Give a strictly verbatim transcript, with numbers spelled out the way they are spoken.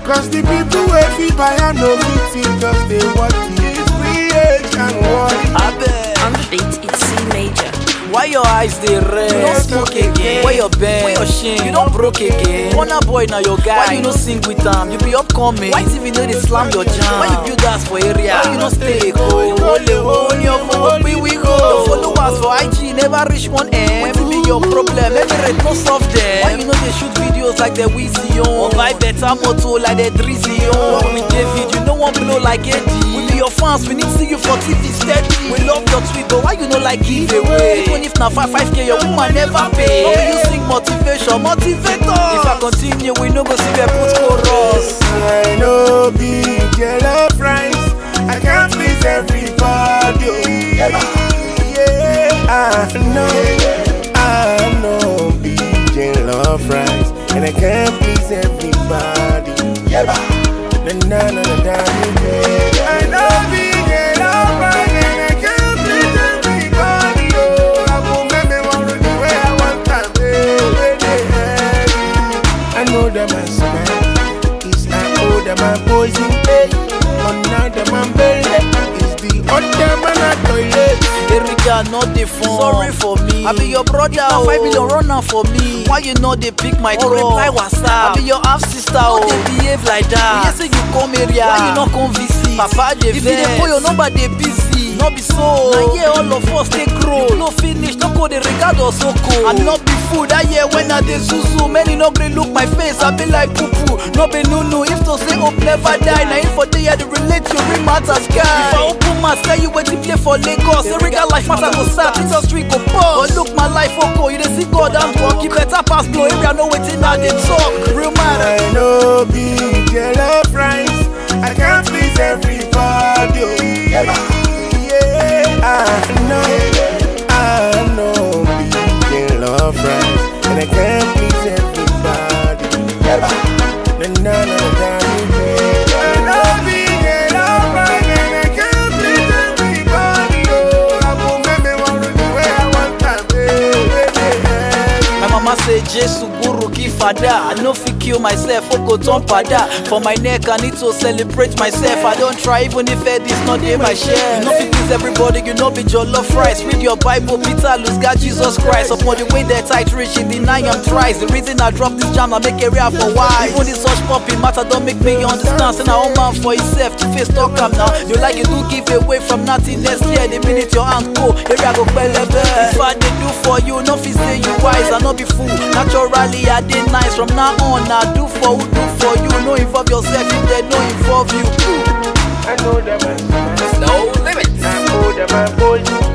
Cause the people wey fit buy and no fit see just they want it. We age and worry. I bet. On the beat, it's C major. Why your eyes they red? You don't smoke again. Why your bend? Why your shin? You don't broke again. Wanna boy now your guy. Why you no sing with them? You be upcoming. Why T V know they slam your jam? Why you build us for area? Why you no stay go? Only one your phone, we we go. Your followers for I G never reach one M. What be your problem? Every rate no solve them. Why you know they shoot videos like the Weezy on? Or buy better motor like the Drizzy on? With David, you know one blow like Eddie. We be your fans, we need to see you for T V steady. We love your tweet, but why you no like giveaway? Even if na five five K, your woman never pay. How you sing motivation, motivator? If I continue, we no go see where put chorus. I know big yellow fries. I can't please everybody. Yeah, I know, I know big yellow fries, and I can't please everybody. Yeah, na na na na na. I know big yellow fries, and I can't please everybody. Oh, I won't make me want to do what I want to do. I know that my smile is I owe that my poison. On now that my belly is the other man at toilet. Erika, not the phone. Sorry for me. I be your brother. Now five million runner for me. Why you know they pick my call? Reply WhatsApp. I be your half sister. How they behave like that? You say you come area. Why you not come visit? Papa they if they call your number they busy. Not be so. Now yeah, all of us take grow. No finish, no go the regard or so cool. And not be food. I yeah when I dey zuzu. Many no green look my face. I be like poo poo. No be no no. If to say hope never die. Now if for day I dey relate you real matters guy. If I open my tell you where to play for Lagos. The regal life matter go start. Industry go pause. But look my life oko. You dey see God and walk. Keep better pass blow. Area no waiting now they talk. Real matter. I know big yellow fries. I can't please everybody. Yeah, I know, I know big yellow fries, and I can't please everybody. Yeah, na na na na. I know big yellow fries, and I can't please everybody. Oh, I won't make me want to do what I want to do. My mama say Jesus guru kifada. I no fit kill myself, oko turn pada. For my neck I need to celebrate myself. I don't try even if it is not in my share. You know fit please everybody, you know be your love rights. Read your Bible, Peter, lose God, Jesus Christ. Upon the way that tight reach, he deny am thrice. The reason I drop this jam, I make area for why. Even this such popping matter don't make me understand. Say now man for himself to face talk am now. You like you do give away from nothing next year. The minute your hand go, area go belebe. If I dey do for you, no fit say you wise. I no be fool. Naturally I dey nice. From now on I do for who do for you. No involve yourself if they no involve you. I know that my no limits. I know that my boy.